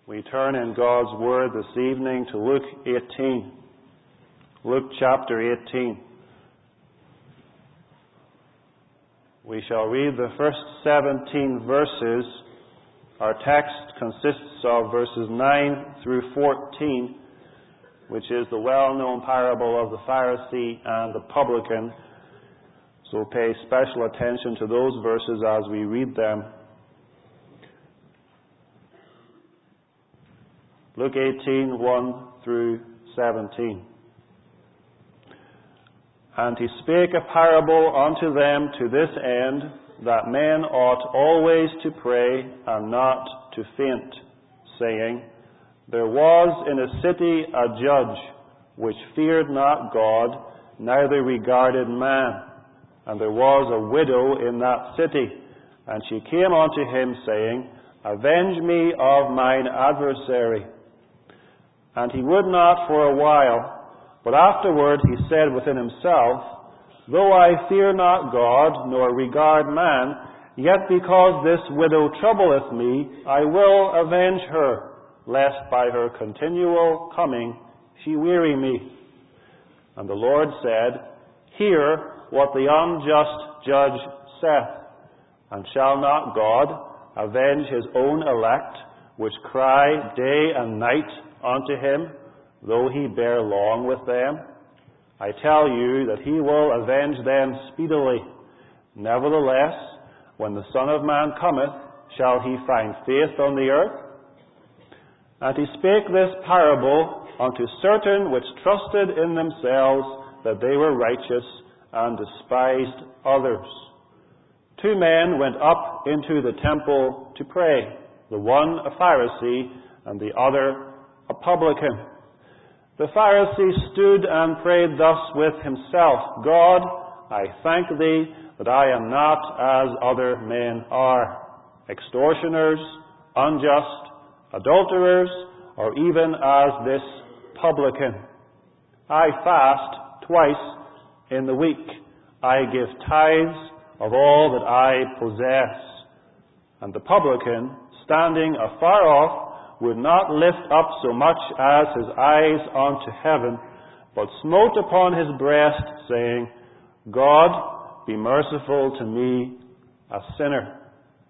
We turn in God's Word this evening to Luke 18. Luke chapter 18. We shall read the first 17 verses. Our text consists of verses 9 through 14, which is the well-known parable of the Pharisee and the publican. So pay special attention to those verses as we read them. Luke 18, 1 through 17. And he spake a parable unto them to this end, that men ought always to pray and not to faint, saying, There was in a city a judge, which feared not God, neither regarded man. And there was a widow in that city, and she came unto him, saying, Avenge me of mine adversary. And he would not for a while, but afterward he said within himself, Though I fear not God, nor regard man, yet because this widow troubleth me, I will avenge her, lest by her continual coming she weary me. And the Lord said, Hear what the unjust judge saith. And shall not God avenge his own elect, which cry day and night unto him, though he bear long with them? I tell you that he will avenge them speedily. Nevertheless, when the Son of Man cometh, shall he find faith on the earth? And he spake this parable unto certain which trusted in themselves that they were righteous, and despised others. 2 men went up into the temple to pray, the one a Pharisee, and the other a publican. The Pharisee stood and prayed thus with himself, God, I thank thee that I am not as other men are, extortioners, unjust, adulterers, or even as this publican. I fast twice in the week. I give tithes of all that I possess. And the publican, standing afar off, would not lift up so much as his eyes unto heaven, but smote upon his breast, saying, God, be merciful to me, a sinner.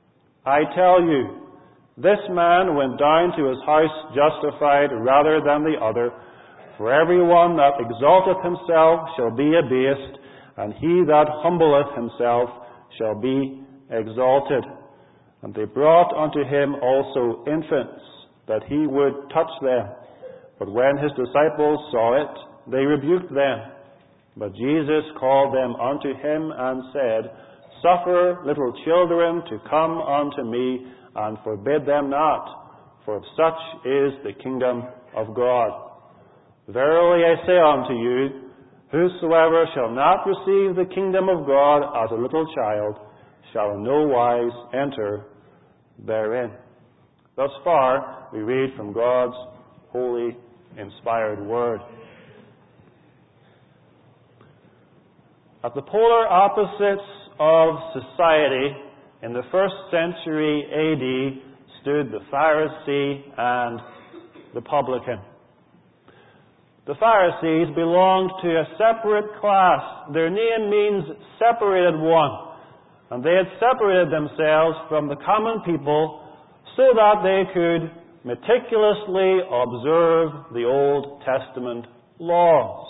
I tell you, this man went down to his house justified rather than the other. For everyone that exalteth himself shall be abased, and he that humbleth himself shall be exalted. And they brought unto him also infants, that he would touch them. But when his disciples saw it, they rebuked them. But Jesus called them unto him, and said, Suffer little children to come unto me, and forbid them not, for of such is the kingdom of God. Verily I say unto you, whosoever shall not receive the kingdom of God as a little child shall in no wise enter therein. Thus far, we read from God's holy, inspired word. At the polar opposites of society, in the 1st century A.D., stood the Pharisee and the publican. The Pharisees belonged to a separate class. Their name means separated one. And they had separated themselves from the common people so that they could meticulously observe the Old Testament laws.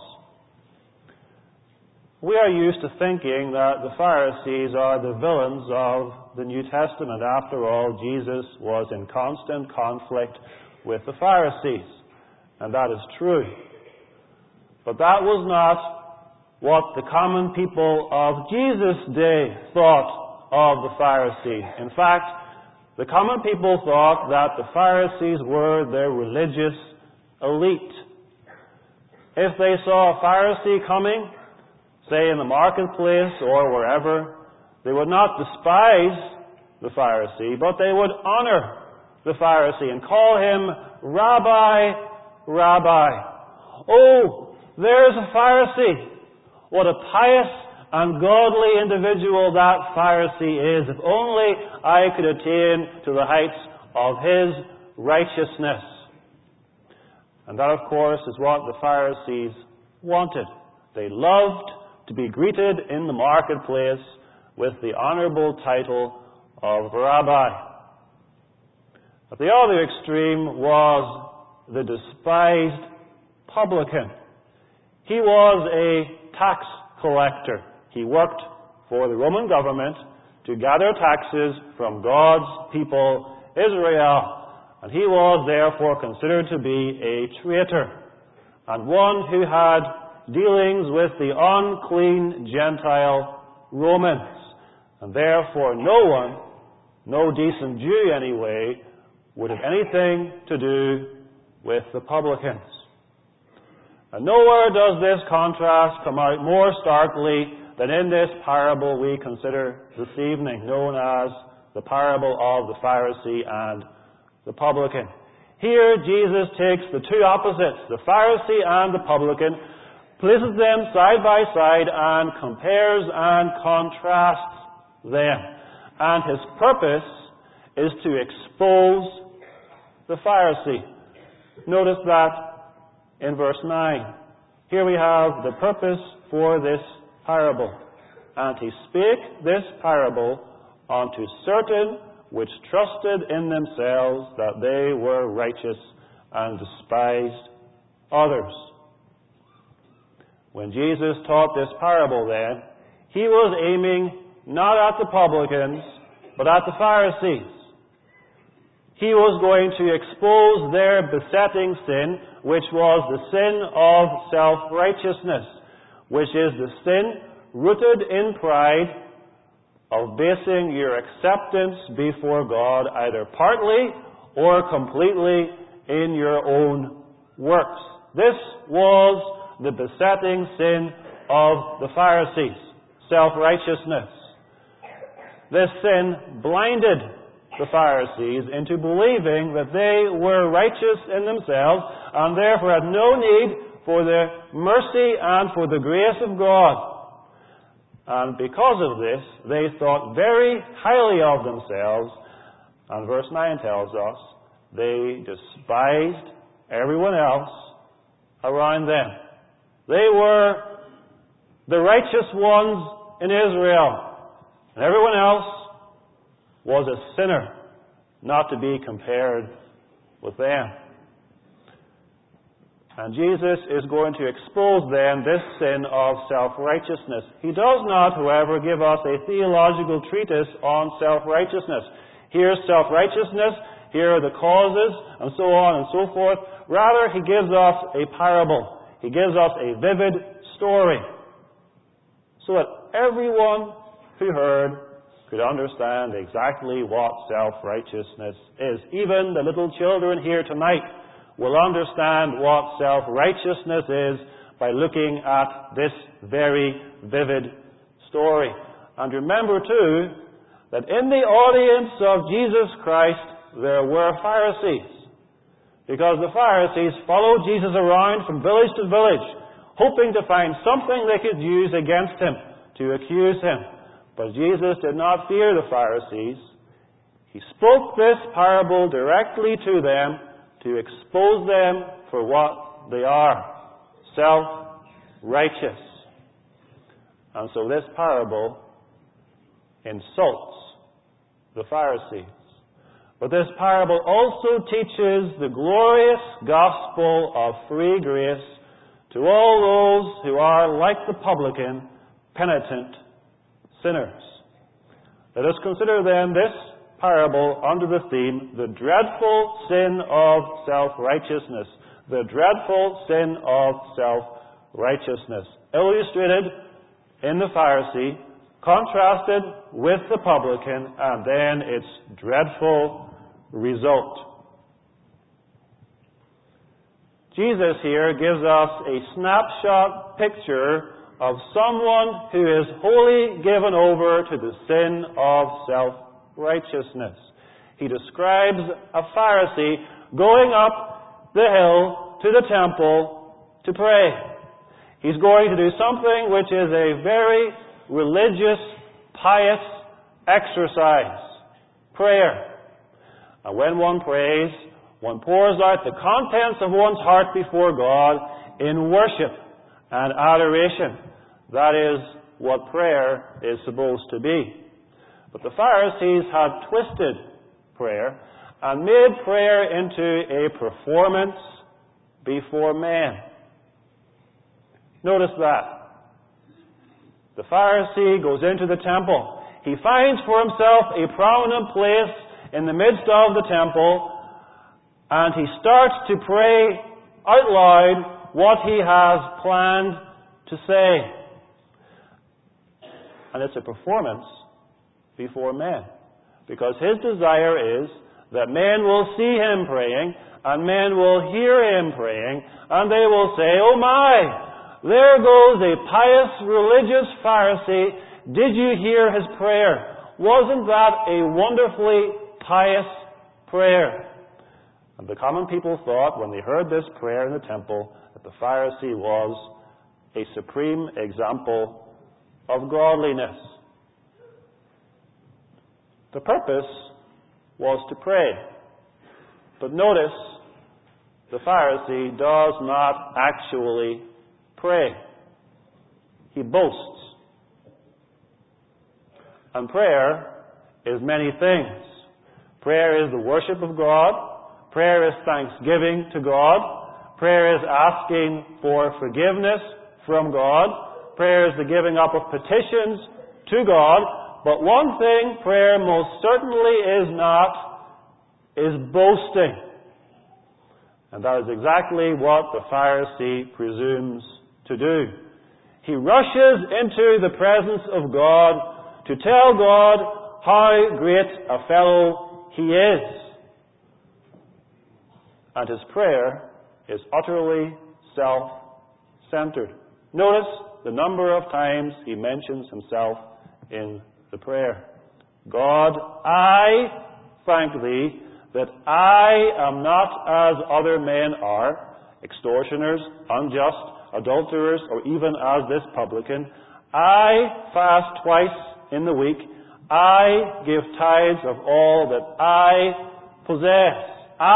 We are used to thinking that the Pharisees are the villains of the New Testament. After all, Jesus was in constant conflict with the Pharisees. And that is true. But that was not what the common people of Jesus' day thought of the Pharisees. In fact, the common people thought that the Pharisees were their religious elite. If they saw a Pharisee coming, say in the marketplace or wherever, they would not despise the Pharisee, but they would honor the Pharisee and call him Rabbi, Rabbi. Oh, there's a Pharisee. What a pious and godly individual that Pharisee is. If only I could attain to the heights of his righteousness. And that, of course, is what the Pharisees wanted. They loved to be greeted in the marketplace with the honorable title of Rabbi. At the other extreme was the despised publican. He was a tax collector. He worked for the Roman government to gather taxes from God's people, Israel, and he was therefore considered to be a traitor and one who had dealings with the unclean Gentile Romans. And therefore no decent Jew anyway, would have anything to do with the publicans. And nowhere does this contrast come out more starkly than in this parable we consider this evening, known as the parable of the Pharisee and the publican. Here Jesus takes the two opposites, the Pharisee and the publican, places them side by side and compares and contrasts them. And his purpose is to expose the Pharisee. Notice that in verse 9. Here we have the purpose for this parable. And he spake this parable unto certain which trusted in themselves that they were righteous and despised others. When Jesus taught this parable then, he was aiming not at the publicans, but at the Pharisees. He was going to expose their besetting sin, which was the sin of self-righteousness, which is the sin rooted in pride of basing your acceptance before God either partly or completely in your own works. This was the besetting sin of the Pharisees, self-righteousness. This sin blinded the Pharisees into believing that they were righteous in themselves and therefore had no need for the mercy and for the grace of God. And because of this, they thought very highly of themselves, and verse 9 tells us they despised everyone else around them. They were the righteous ones in Israel, and everyone else was a sinner, not to be compared with them. And Jesus is going to expose then this sin of self-righteousness. He does not, however, give us a theological treatise on self-righteousness. Here's self-righteousness, here are the causes, and so on and so forth. Rather, he gives us a parable. He gives us a vivid story, so that everyone who heard could understand exactly what self-righteousness is. Even the little children here tonight will understand what self-righteousness is by looking at this very vivid story. And remember too, that in the audience of Jesus Christ there were Pharisees. Because the Pharisees followed Jesus around from village to village, hoping to find something they could use against him, to accuse him. But Jesus did not fear the Pharisees. He spoke this parable directly to them to expose them for what they are, self-righteous. And so this parable insults the Pharisees. But this parable also teaches the glorious gospel of free grace to all those who are, like the publican, penitent sinners. Let us consider then this parable under the theme, the dreadful sin of self-righteousness. The dreadful sin of self-righteousness. Illustrated in the Pharisee, contrasted with the publican, and then its dreadful result. Jesus here gives us a snapshot picture of someone who is wholly given over to the sin of self-righteousness. He describes a Pharisee going up the hill to the temple to pray. He's going to do something which is a very religious, pious exercise, prayer. And when one prays, One pours out the contents of one's heart before God in worship and adoration. That is what prayer is supposed to be. But the Pharisees had twisted prayer and made prayer into a performance before men. Notice that. The Pharisee goes into the temple. He finds for himself a prominent place in the midst of the temple, and he starts to pray out loud what he has planned to say. And it's a performance before men, because his desire is that men will see him praying, and men will hear him praying, and they will say, "Oh my, there goes a pious religious Pharisee. Did you hear his prayer? Wasn't that a wonderfully pious prayer?" And the common people thought, when they heard this prayer in the temple, that the Pharisee was a supreme example of godliness. The purpose was to pray. But notice, the Pharisee does not actually pray. He boasts. And prayer is many things. Prayer is the worship of God. Prayer is thanksgiving to God. Prayer is asking for forgiveness from God. Prayer is the giving up of petitions to God. But one thing prayer most certainly is not, is boasting. And that is exactly what the Pharisee presumes to do. He rushes into the presence of God to tell God how great a fellow he is. And his prayer is utterly self-centered. Notice the number of times he mentions himself in the prayer. God, I thank thee that I am not as other men are, extortioners, unjust, adulterers, or even as this publican. I fast twice in the week. I give tithes of all that I possess.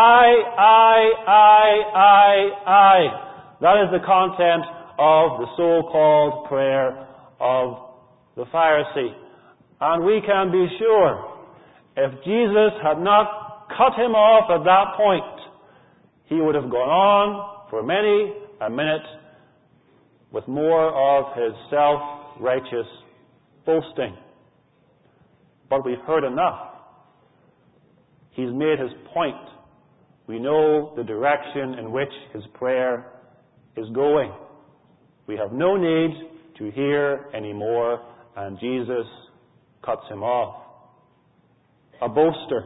I. That is the content of the so-called prayer of the Pharisee. And we can be sure, if Jesus had not cut him off at that point, he would have gone on for many a minute with more of his self-righteous boasting. But we've heard enough. He's made his point. We know the direction in which his prayer is going. We have no need to hear any more, and Jesus cuts him off. A boaster.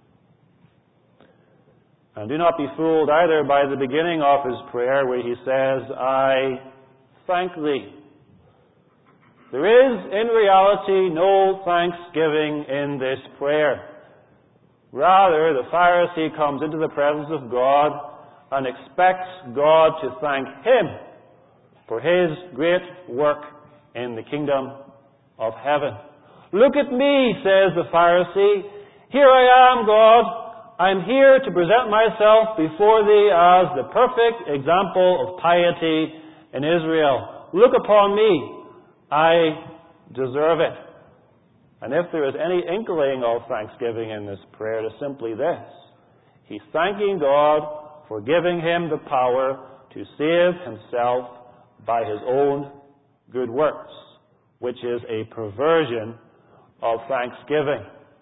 And do not be fooled either by the beginning of his prayer where he says, I thank thee. There is, in reality, no thanksgiving in this prayer. Rather, the Pharisee comes into the presence of God and expects God to thank him for his great work in the kingdom of heaven. Look at me, says the Pharisee. Here I am, God. I'm here to present myself before thee as the perfect example of piety in Israel. Look upon me. I deserve it. And if there is any inkling of thanksgiving in this prayer, it is simply this. He's thanking God for giving him the power to save himself by his own good works, which is a perversion of thanksgiving.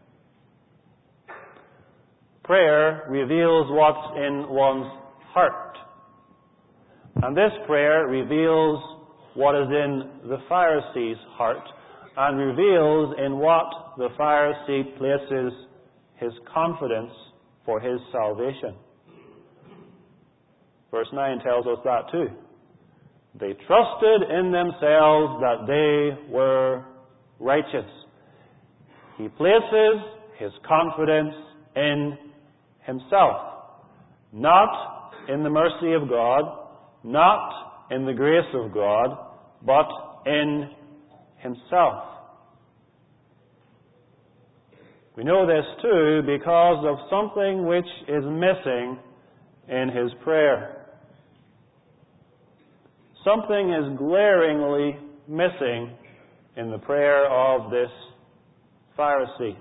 Prayer reveals what's in one's heart. And this prayer reveals what is in the Pharisee's heart, and reveals in what the Pharisee places his confidence for his salvation. Verse 9 tells us that too. They trusted in themselves that they were righteous. He places his confidence in himself, not in the mercy of God, not in the grace of God, but in himself. We know this too because of something which is missing in his prayer. Something is glaringly missing in the prayer of this Pharisee.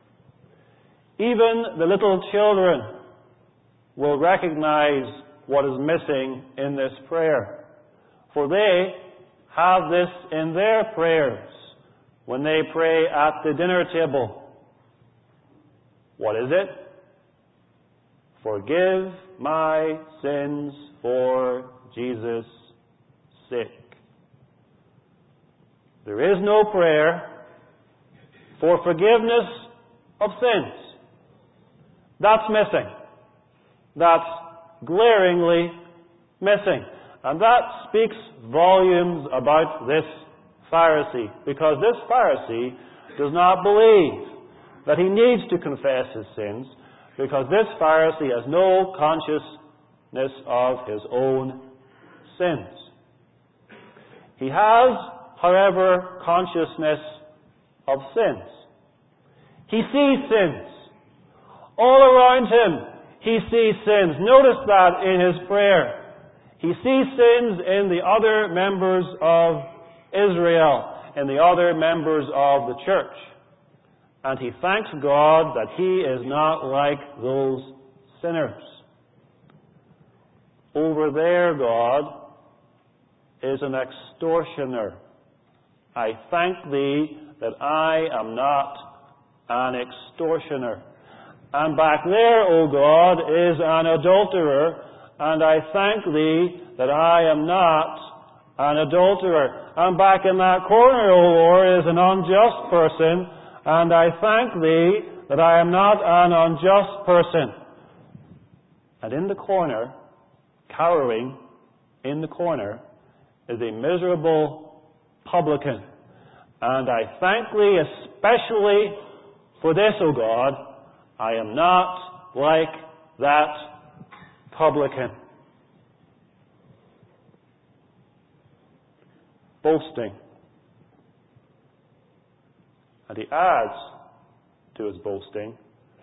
Even the little children will recognize what is missing in this prayer, for they have this in their prayers when they pray at the dinner table. What is it? Forgive my sins for Jesus' sake. There is no prayer for forgiveness of sins. That's missing. That's glaringly missing. And that speaks volumes about this Pharisee, because this Pharisee does not believe that he needs to confess his sins, because this Pharisee has no consciousness of his own sins. He has, however, consciousness of sins. He sees sins. All around him, he sees sins. Notice that in his prayer. He sees sins in the other members of Israel and the other members of the church. And he thanks God that he is not like those sinners. Over there, God is an extortioner. I thank thee that I am not an extortioner. And back there, O God, is an adulterer, and I thank thee that I am not an adulterer. And back in that corner, O Lord, is an unjust person, and I thank thee that I am not an unjust person. And in the corner, cowering in the corner, is a miserable publican. And I thank thee especially for this, O God. I am not like that publican. Boasting. And he adds to his boasting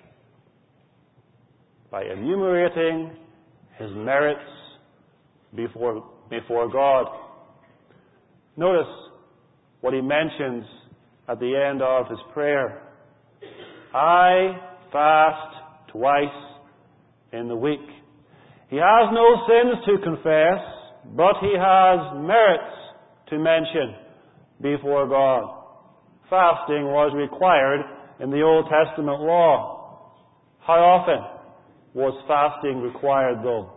by enumerating his merits before God. Notice what he mentions at the end of his prayer. I fast twice in the week. He has no sins to confess, but he has merits to mention before God. Fasting was required in the Old Testament law. How often was fasting required, though?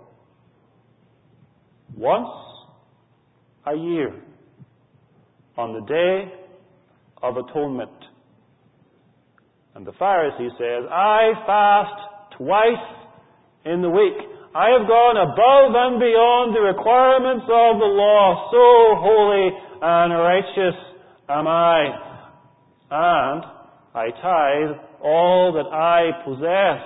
Once a year, on the Day of Atonement. And the Pharisee says, I fast twice in the week. I have gone above and beyond the requirements of the law. So holy and righteous am I. And I tithe all that I possess.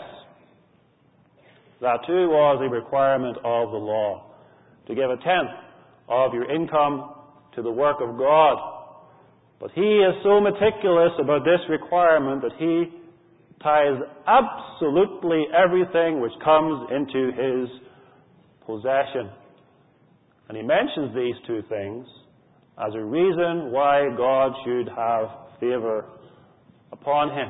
That too was a requirement of the law. To give a tenth of your income to the work of God. But he is so meticulous about this requirement that he tithes absolutely everything which comes into his possession. And he mentions these two things as a reason why God should have favor upon him.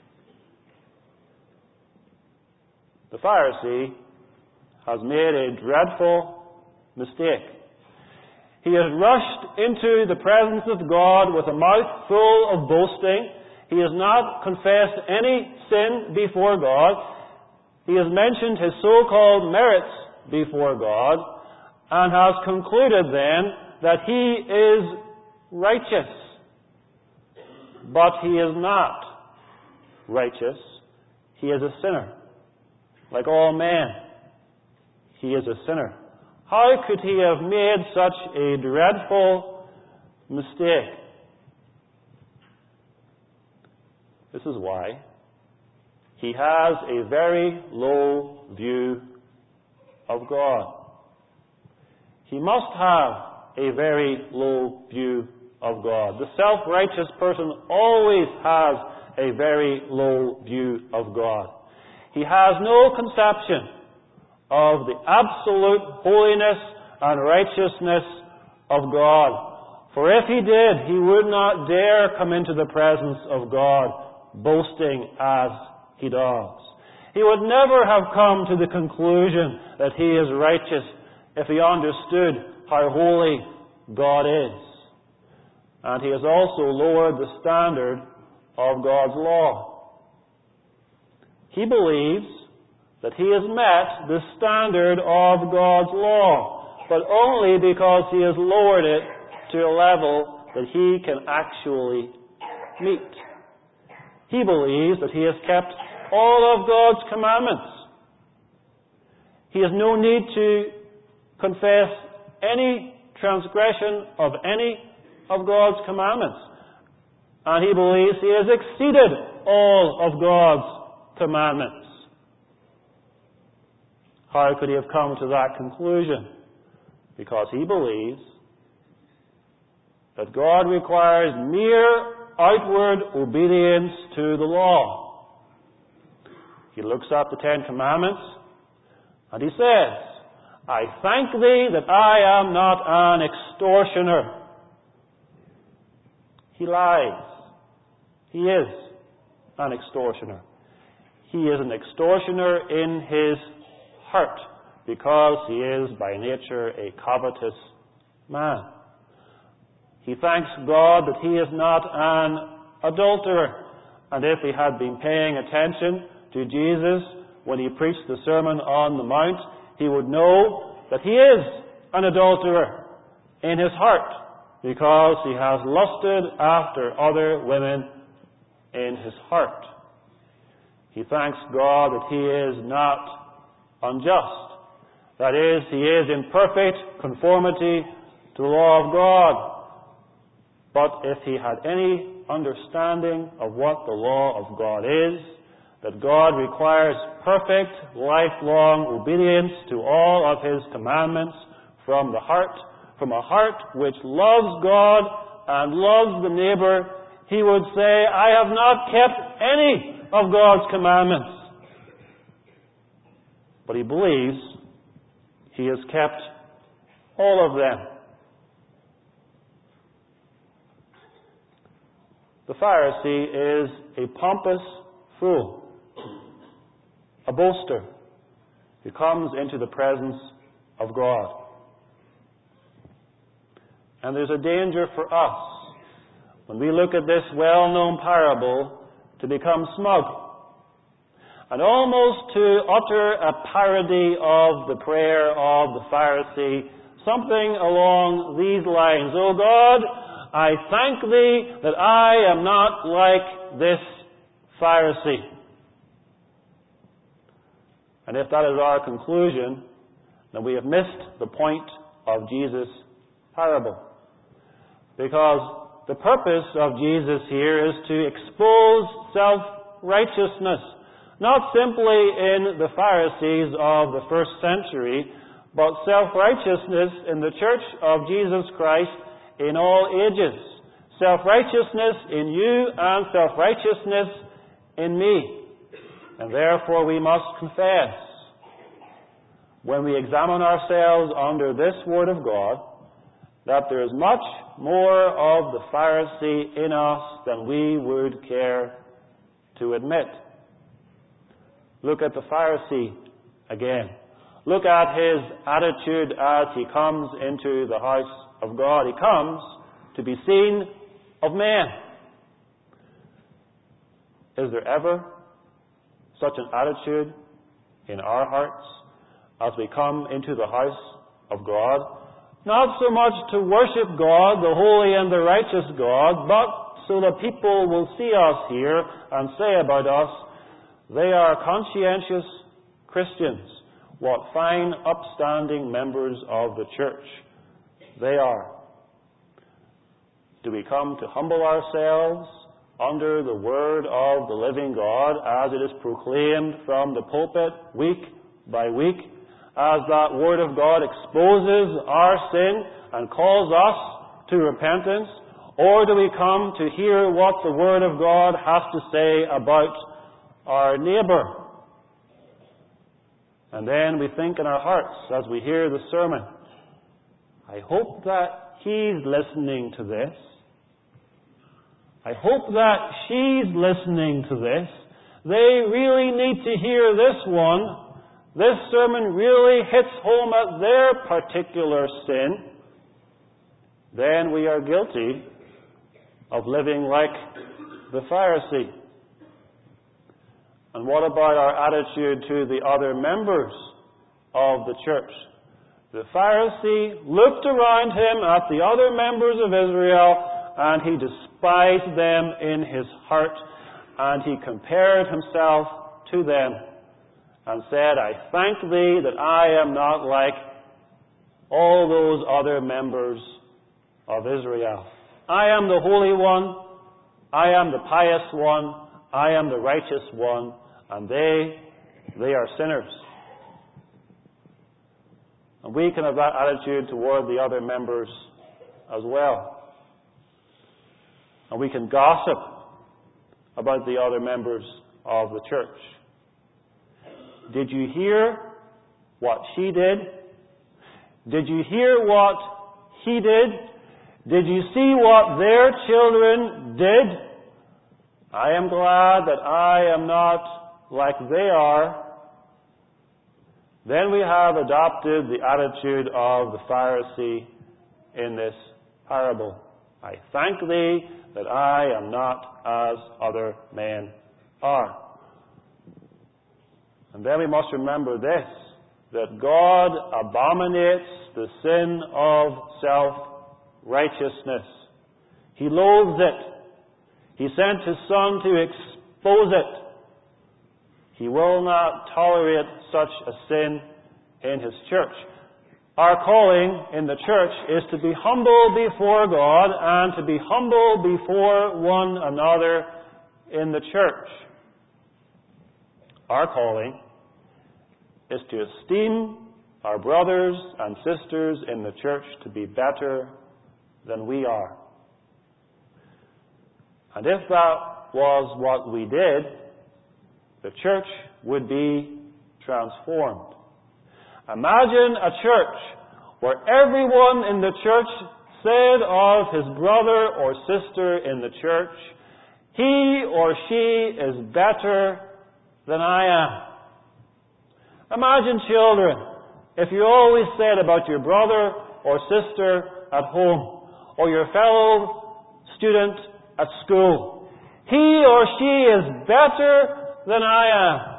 The Pharisee has made a dreadful mistake. He has rushed into the presence of God with a mouth full of boasting. He has not confessed any sin before God. He has mentioned his so-called merits before God and has concluded then that he is righteous. But he is not righteous. He is a sinner. Like all men, he is a sinner. How could he have made such a dreadful mistake? This is why he has a very low view of God. He must have a very low view of God. The self-righteous person always has a very low view of God. He has no conception of the absolute holiness and righteousness of God. For if he did, he would not dare come into the presence of God, boasting as he does. He would never have come to the conclusion that he is righteous if he understood how holy God is. And he has also lowered the standard of God's law. He believes that he has met the standard of God's law, but only because he has lowered it to a level that he can actually meet. He believes that he has kept all of God's commandments. He has no need to confess any transgression of any of God's commandments. And he believes he has exceeded all of God's commandments. How could he have come to that conclusion? Because he believes that God requires mere outward obedience to the law. He looks at the Ten Commandments and he says, I thank thee that I am not an extortioner. He lies. He is an extortioner. He is an extortioner in his heart because he is by nature a covetous man. He thanks God that he is not an adulterer. And if he had been paying attention to Jesus when he preached the Sermon on the Mount, he would know that he is an adulterer in his heart because he has lusted after other women in his heart. He thanks God that he is not unjust. That is, he is in perfect conformity to the law of God. But if he had any understanding of what the law of God is, that God requires perfect, lifelong obedience to all of his commandments from the heart, from a heart which loves God and loves the neighbor, he would say, I have not kept any of God's commandments. But he believes he has kept all of them. The Pharisee is a pompous fool, a boaster who comes into the presence of God. And there's a danger for us when we look at this well-known parable to become smug and almost to utter a parody of the prayer of the Pharisee, something along these lines. Oh God, I thank thee that I am not like this Pharisee. And if that is our conclusion, then we have missed the point of Jesus' parable. Because the purpose of Jesus here is to expose self-righteousness, not simply in the Pharisees of the first century, but self-righteousness in the church of Jesus Christ in all ages. Self-righteousness in you and self-righteousness in me. And therefore we must confess, when we examine ourselves under this Word of God, that there is much more of the Pharisee in us than we would care to admit. Look at the Pharisee again. Look at his attitude as he comes into the house of God. He comes to be seen of men. Is there ever such an attitude in our hearts as we come into the house of God? Not so much to worship God, the holy and the righteous God, but so that people will see us here and say about us, they are conscientious Christians. What fine, upstanding members of the church they are. Do we come to humble ourselves under the word of the living God as it is proclaimed from the pulpit week by week, as that word of God exposes our sin and calls us to repentance? Or do we come to hear what the Word of God has to say about our neighbour? And then we think in our hearts as we hear the sermon, I hope that he's listening to this. I hope that she's listening to this. They really need to hear this one. This sermon really hits home at their particular sin. Then we are guilty of living like the Pharisee. And what about our attitude to the other members of the church? The Pharisee looked around him at the other members of Israel, and he despised them in his heart, and he compared himself to them and said, I thank thee that I am not like all those other members of Israel. I am the holy one, I am the pious one, I am the righteous one, and they are sinners. And we can have that attitude toward the other members as well. And we can gossip about the other members of the church. Did you hear what she did? Did you hear what he did? Did you see what their children did? I am glad that I am not like they are. Then we have adopted the attitude of the Pharisee in this parable. I thank thee that I am not as other men are. And then we must remember this, that God abominates the sin of self-righteousness. He loathes it. He sent His Son to expose it. He will not tolerate such a sin in His church. Our calling in the church is to be humble before God and to be humble before one another in the church. Our calling is to esteem our brothers and sisters in the church to be better than we are. And if that was what we did, the church would be transformed. Imagine a church where everyone in the church said of his brother or sister in the church, he or she is better than I am. Imagine, children, if you always said about your brother or sister at home, or your fellow student at school, he or she is better than I am.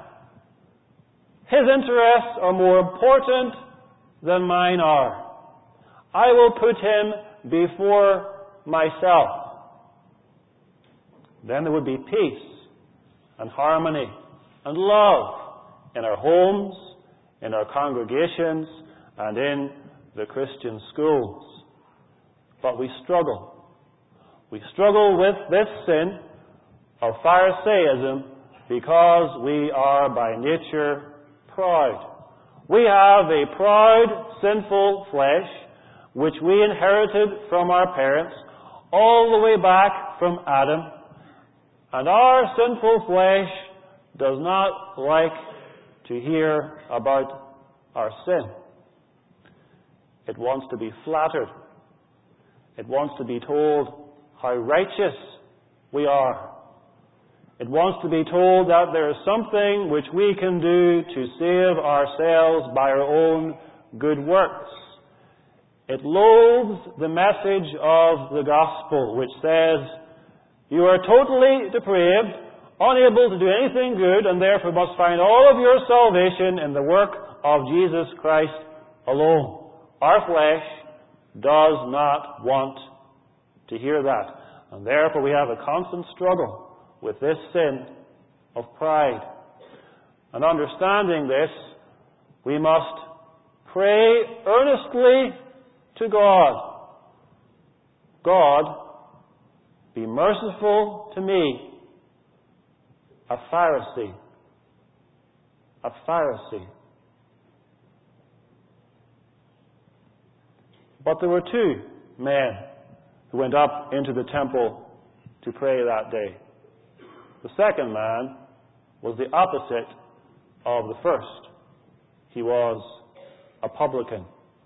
His interests are more important than mine are. I will put him before myself. Then there would be peace and harmony and love in our homes, in our congregations, and in the Christian schools. But we struggle. We struggle with this sin of Pharisaism because we are by nature proud. We have a proud, sinful flesh, which we inherited from our parents, all the way back from Adam. And our sinful flesh does not like to hear about our sin. It wants to be flattered. It wants to be told how righteous we are. It wants to be told that there is something which we can do to save ourselves by our own good works. It loathes the message of the gospel, which says, you are totally depraved, unable to do anything good, and therefore must find all of your salvation in the work of Jesus Christ alone. Our flesh does not want to hear that. And therefore we have a constant struggle with this sin of pride. And understanding this, we must pray earnestly to God. God, be merciful to me, a Pharisee. A Pharisee. But there were two men who went up into the temple to pray that day. The second man was the opposite of the first. He was a publican.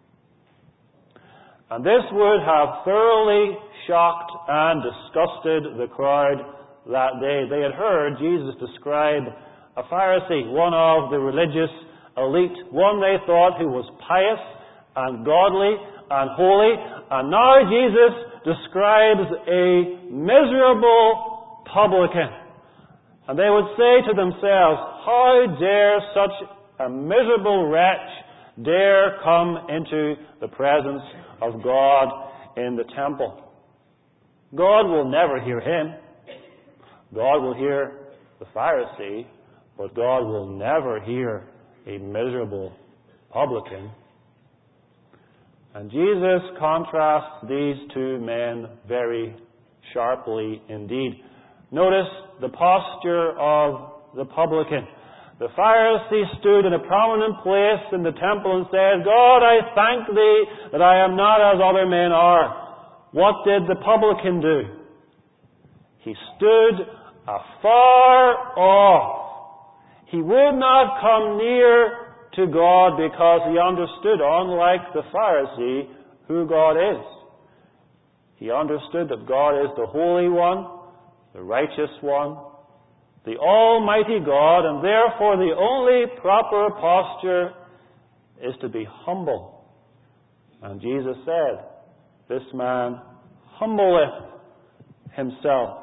And this would have thoroughly shocked and disgusted the crowd that day. They had heard Jesus describe a Pharisee, one of the religious elite, one they thought who was pious and godly and holy. And now Jesus describes a miserable publican. And they would say to themselves, how dare such a miserable wretch dare come into the presence of God in the temple? God will never hear him. God will hear the Pharisee, but God will never hear a miserable publican. And Jesus contrasts these two men very sharply indeed. Notice the posture of the publican. The Pharisee stood in a prominent place in the temple and said, God, I thank thee that I am not as other men are. What did the publican do? He stood afar off. He would not come near to God because he understood, unlike the Pharisee, who God is. He understood that God is the Holy One, the righteous one, the Almighty God, and therefore the only proper posture is to be humble. And Jesus said, this man humbleth himself.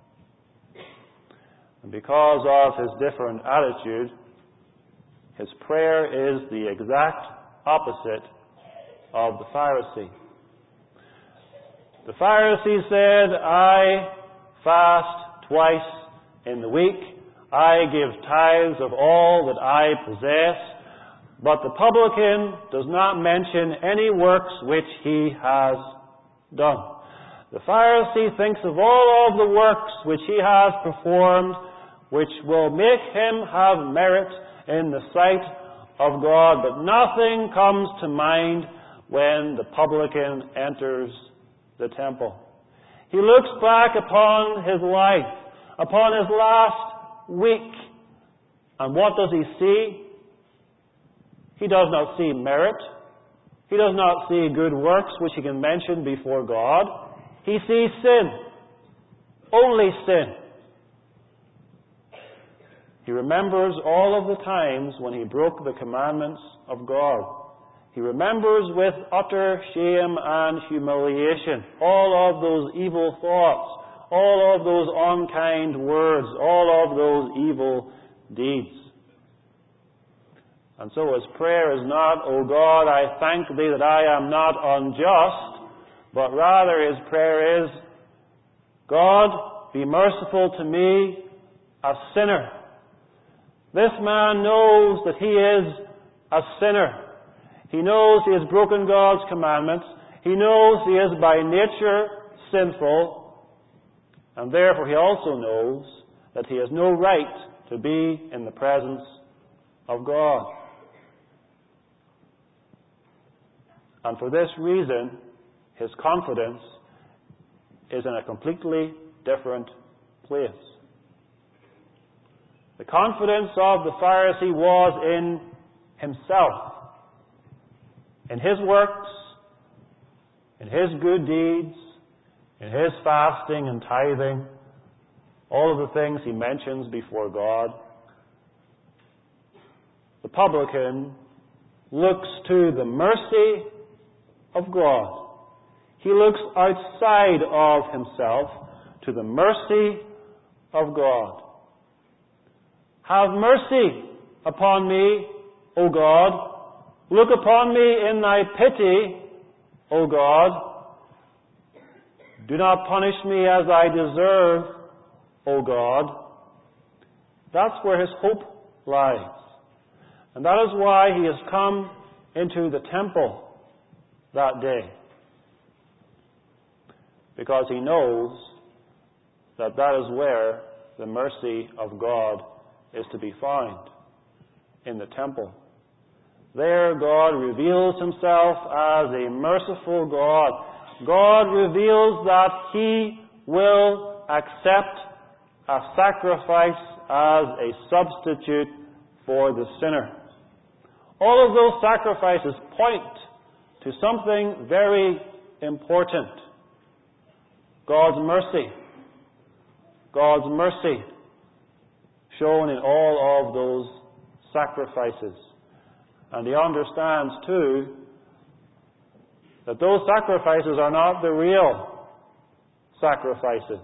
And because of his different attitude, his prayer is the exact opposite of the Pharisee. The Pharisee said, I fast twice in the week. I give tithes of all that I possess. But the publican does not mention any works which he has done. The Pharisee thinks of all of the works which he has performed, which will make him have merit in the sight of God. But nothing comes to mind when the publican enters the temple. He looks back upon his life, upon his last week, and what does he see? He does not see merit. He does not see good works which he can mention before God. He sees sin. Only sin. He remembers all of the times when he broke the commandments of God. He remembers with utter shame and humiliation all of those evil thoughts, all of those unkind words, all of those evil deeds. And so his prayer is not, O God, I thank thee that I am not unjust, but rather his prayer is, God, be merciful to me, a sinner. This man knows that he is a sinner. He knows he has broken God's commandments. He knows he is by nature sinful. And therefore he also knows that he has no right to be in the presence of God. And for this reason, his confidence is in a completely different place. The confidence of the Pharisee was in himself, in his works, in his good deeds, in his fasting and tithing, all of the things he mentions before God. The publican looks to the mercy of God. He looks outside of himself to the mercy of God. Have mercy upon me, O God. Look upon me in thy pity, O God. Do not punish me as I deserve, O God. That's where his hope lies. And that is why he has come into the temple that day. Because he knows that that is where the mercy of God is to be found, in the temple. There God reveals himself as a merciful God, God reveals that He will accept a sacrifice as a substitute for the sinner. All of those sacrifices point to something very important. God's mercy. God's mercy shown in all of those sacrifices. And He understands too that those sacrifices are not the real sacrifices.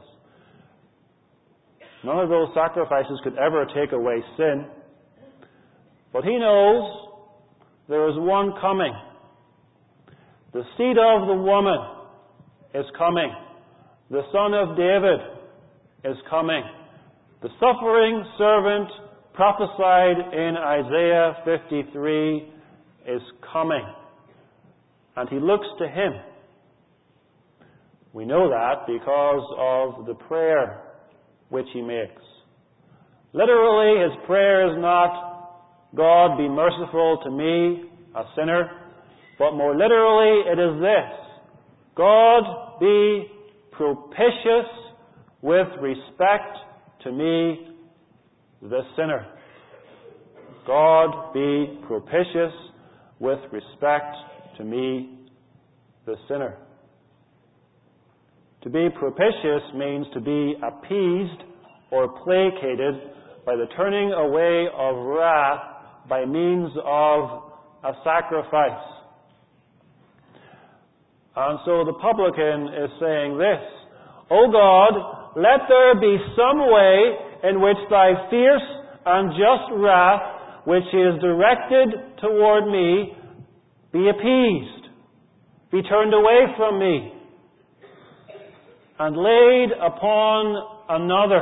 None of those sacrifices could ever take away sin. But He knows there is one coming. The seed of the woman is coming. The Son of David is coming. The suffering servant prophesied in Isaiah 53 is coming. And He looks to Him. We know that because of the prayer which He makes. Literally, His prayer is not, God, be merciful to me, a sinner. But more literally, it is this: God, be propitious with respect to me, the sinner. God, be propitious with respect to me, the sinner. To be propitious means to be appeased or placated by the turning away of wrath by means of a sacrifice. And so the publican is saying this: O God, let there be some way in which Thy fierce and just wrath, which is directed toward me, be appeased, be turned away from me, and laid upon another.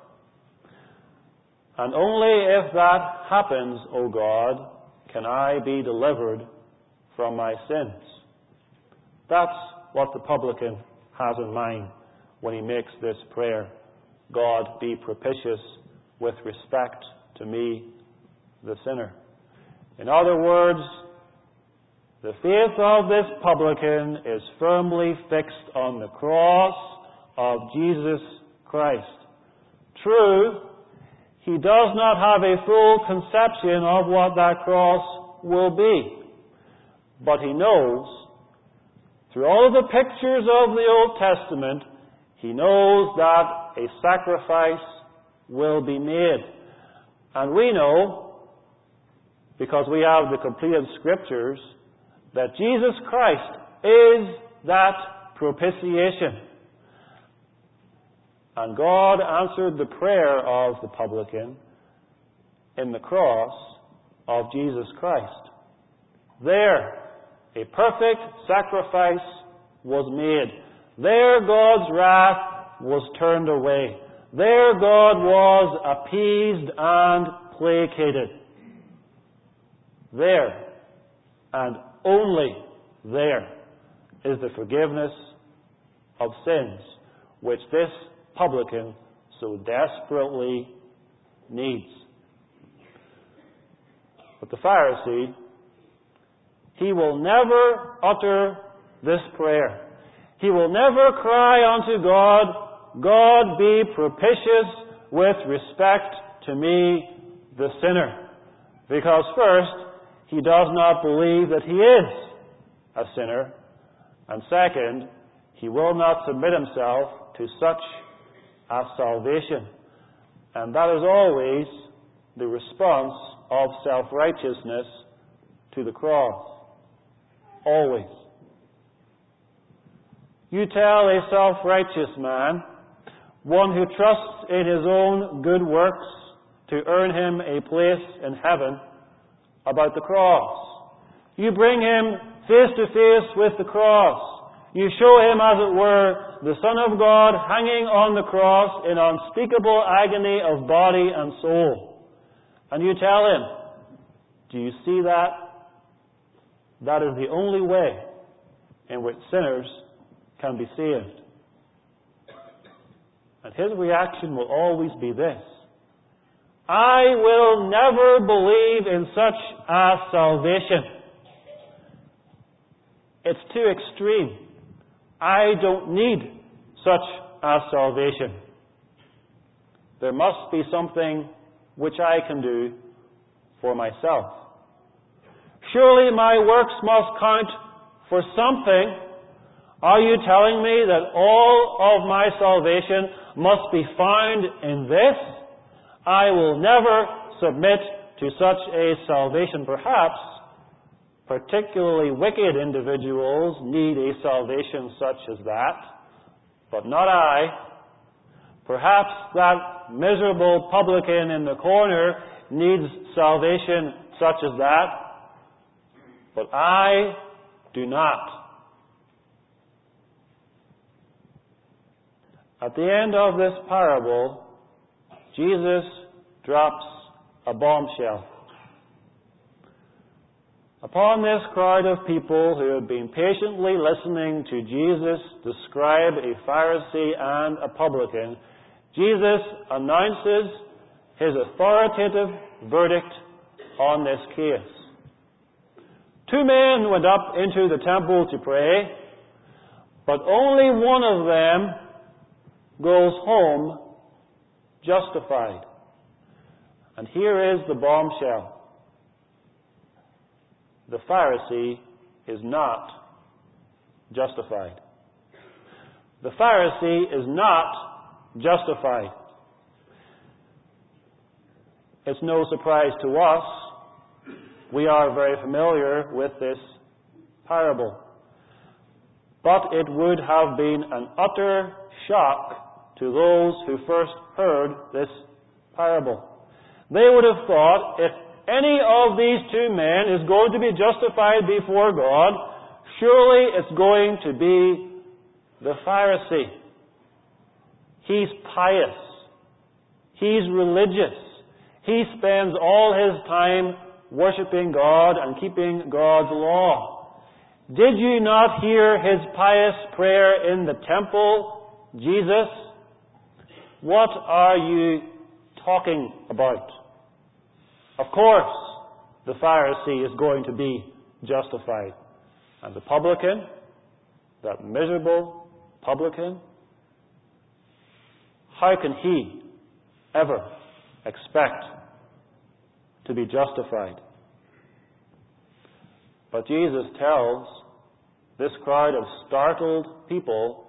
And only if that happens, O God, can I be delivered from my sins. That's what the publican has in mind when he makes this prayer. God, be propitious with respect to me, the sinner. In other words, the faith of this publican is firmly fixed on the cross of Jesus Christ. True, he does not have a full conception of what that cross will be. But he knows, through all of the pictures of the Old Testament, he knows that a sacrifice will be made. And we know, because we have the completed Scriptures, that Jesus Christ is that propitiation. And God answered the prayer of the publican in the cross of Jesus Christ. There, a perfect sacrifice was made. There, God's wrath was turned away. There, God was appeased and placated. There, and only there, is the forgiveness of sins, which this publican so desperately needs. But the Pharisee, he will never utter this prayer. He will never cry unto God, God, be propitious with respect to me, the sinner. Because first, he does not believe that he is a sinner. And second, he will not submit himself to such a salvation. And that is always the response of self-righteousness to the cross. Always. You tell a self-righteous man, one who trusts in his own good works to earn him a place in heaven, about the cross. You bring him face to face with the cross. You show him, as it were, the Son of God hanging on the cross in unspeakable agony of body and soul. And you tell him, do you see that? That is the only way in which sinners can be saved. And his reaction will always be this: I will never believe in such a salvation. It's too extreme. I don't need such a salvation. There must be something which I can do for myself. Surely my works must count for something. Are you telling me that all of my salvation must be found in this? I will never submit to such a salvation. Perhaps particularly wicked individuals need a salvation such as that, but not I. Perhaps that miserable publican in the corner needs salvation such as that, but I do not. At the end of this parable, Jesus drops a bombshell. Upon this crowd of people who had been patiently listening to Jesus describe a Pharisee and a publican, Jesus announces his authoritative verdict on this case. 2 men went up into the temple to pray, but only one of them goes home justified. And here is the bombshell. The Pharisee is not justified. The Pharisee is not justified. It's no surprise to us. We are very familiar with this parable. But it would have been an utter shock to those who first heard this parable. They would have thought, if any of these 2 men is going to be justified before God, surely it's going to be the Pharisee. He's pious. He's religious. He spends all his time worshiping God and keeping God's law. Did you not hear his pious prayer in the temple, Jesus? What are you talking about? Of course, the Pharisee is going to be justified. And the publican, that miserable publican, how can he ever expect to be justified? But Jesus tells this crowd of startled people,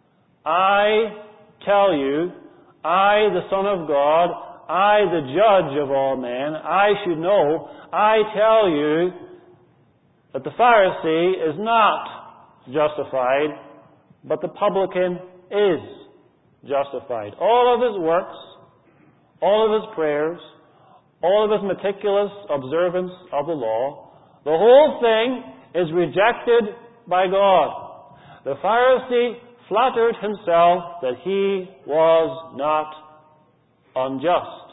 I tell you, I, the Son of God, I, the judge of all men, I should know, I tell you that the Pharisee is not justified, but the publican is justified. All of his works, all of his prayers, all of his meticulous observance of the law, the whole thing is rejected by God. The Pharisee flattered himself that he was not unjust.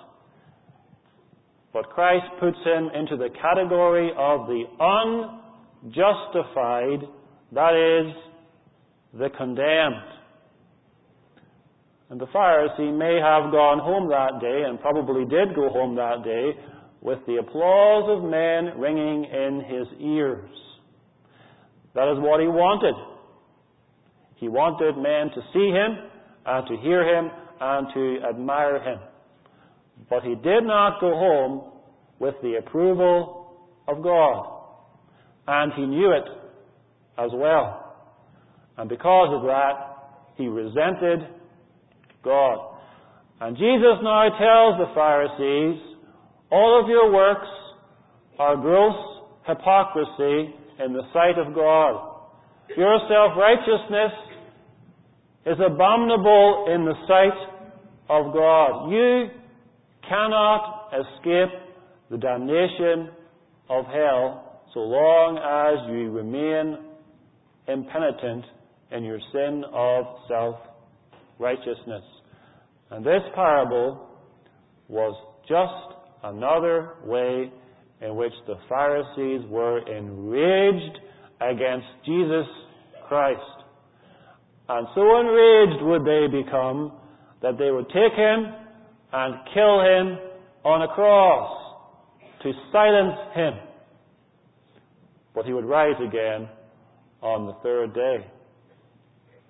But Christ puts him into the category of the unjustified, that is, the condemned. And the Pharisee may have gone home that day, and probably did go home that day, with the applause of men ringing in his ears. That is what he wanted. He wanted men to see him, and to hear him, and to admire him. But he did not go home with the approval of God. And he knew it as well. And because of that, he resented God. And Jesus now tells the Pharisees, all of your works are gross hypocrisy in the sight of God. Your self-righteousness is abominable in the sight of God. You cannot escape the damnation of hell so long as you remain impenitent in your sin of self-righteousness. And this parable was just another way in which the Pharisees were enraged against Jesus Christ. And so enraged would they become that they would take him and kill him on a cross to silence him. But he would rise again on the 3rd day.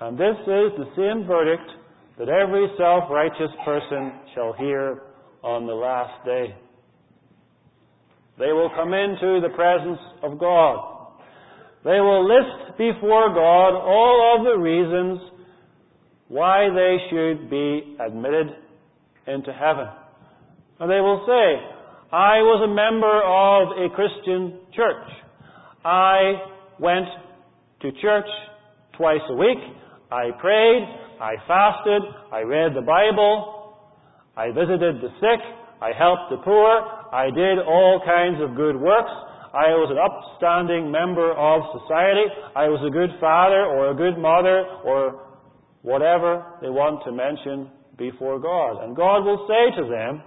And this is the same verdict that every self-righteous person shall hear on the last day. They will come into the presence of God. They will list before God all of the reasons why they should be admitted into heaven. And they will say, I was a member of a Christian church. I went to church twice a week. I prayed. I fasted. I read the Bible. I visited the sick. I helped the poor. I did all kinds of good works. I was an upstanding member of society. I was a good father or a good mother or whatever they want to mention before God. And God will say to them,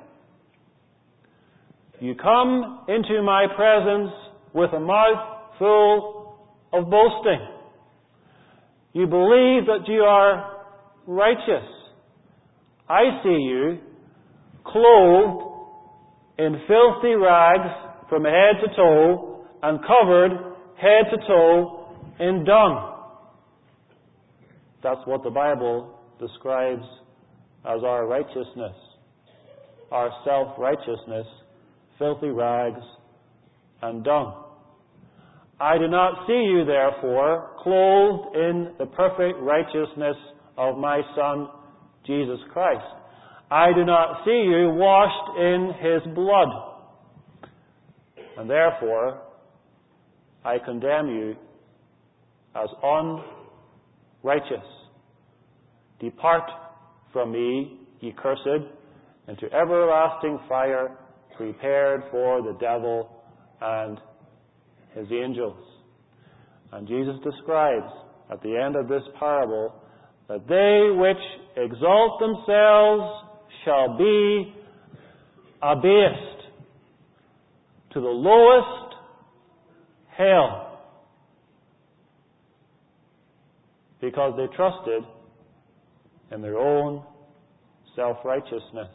you come into my presence with a mouth full of boasting. You believe that you are righteous. I see you clothed in filthy rags from head to toe and covered head to toe in dung. That's what the Bible describes as our righteousness, our self-righteousness, filthy rags and dung. I do not see you, therefore, clothed in the perfect righteousness of my Son, Jesus Christ. I do not see you washed in His blood. And therefore, I condemn you as unrighteous. Depart from me, ye cursed, into everlasting fire, prepared for the devil and his angels. And Jesus describes at the end of this parable that they which exalt themselves shall be abased to the lowest hell, because they trusted in their own self-righteousness.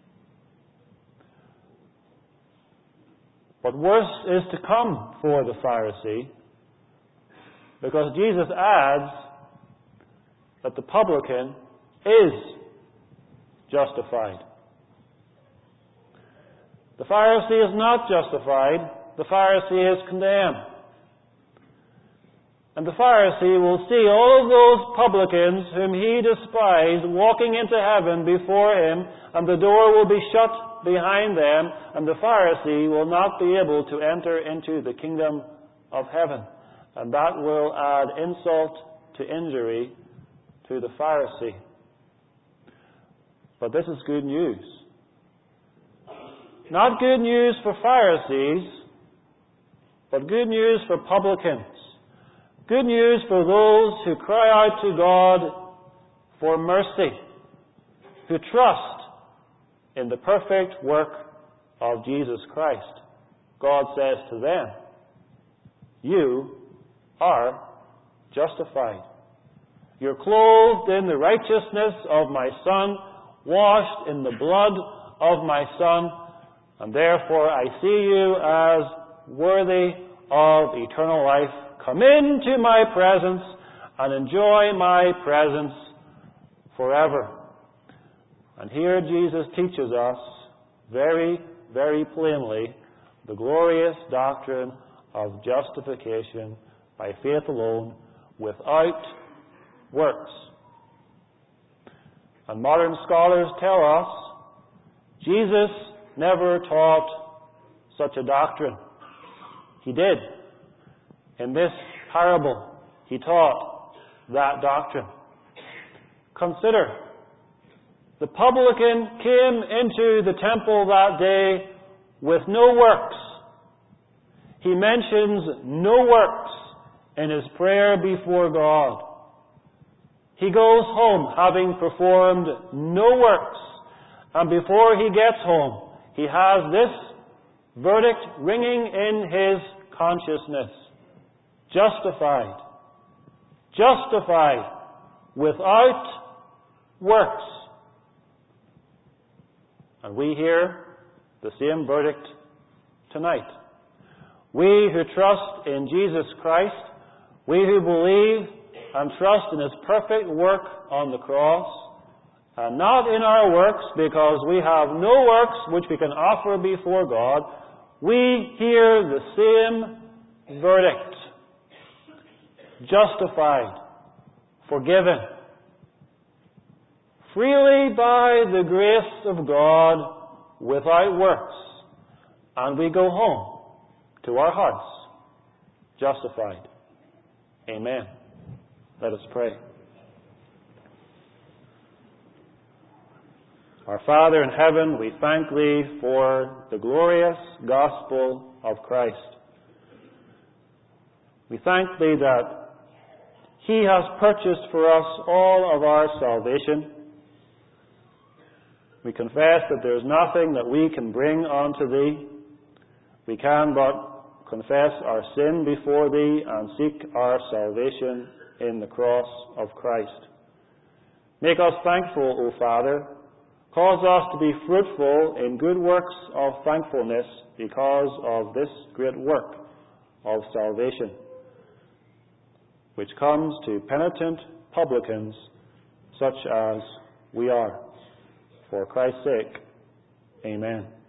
But worse is to come for the Pharisee, because Jesus adds that the publican is justified. The Pharisee is not justified. The Pharisee is condemned. And the Pharisee will see all of those publicans whom he despised walking into heaven before him, and the door will be shut behind them, and the Pharisee will not be able to enter into the kingdom of heaven. And that will add insult to injury to the Pharisee. But this is good news. Not good news for Pharisees, but good news for publicans. Good news for those who cry out to God for mercy, who trust in the perfect work of Jesus Christ. God says to them, you are justified. You're clothed in the righteousness of my Son, washed in the blood of my Son, and therefore I see you as worthy of eternal life. Come into my presence and enjoy my presence forever. And here Jesus teaches us very, very plainly the glorious doctrine of justification by faith alone, without works. And modern scholars tell us Jesus never taught such a doctrine. He did. In this parable, He taught that doctrine. Consider, the publican came into the temple that day with no works. He mentions no works in his prayer before God. He goes home having performed no works, and before he gets home, he has this verdict ringing in his consciousness. Justified. Justified without works. And we hear the same verdict tonight. We who trust in Jesus Christ, we who believe and trust in His perfect work on the cross, and not in our works, because we have no works which we can offer before God, we hear the same verdict. Justified, forgiven, freely by the grace of God, without works, and we go home to our hearts, justified. Amen. Let us pray. Our Father in heaven, we thank Thee for the glorious gospel of Christ. We thank Thee that He has purchased for us all of our salvation. We confess that there is nothing that we can bring unto Thee. We can but confess our sin before Thee and seek our salvation in the cross of Christ. Make us thankful, O Father. Cause us to be fruitful in good works of thankfulness because of this great work of salvation, which comes to penitent publicans such as we are. For Christ's sake, amen.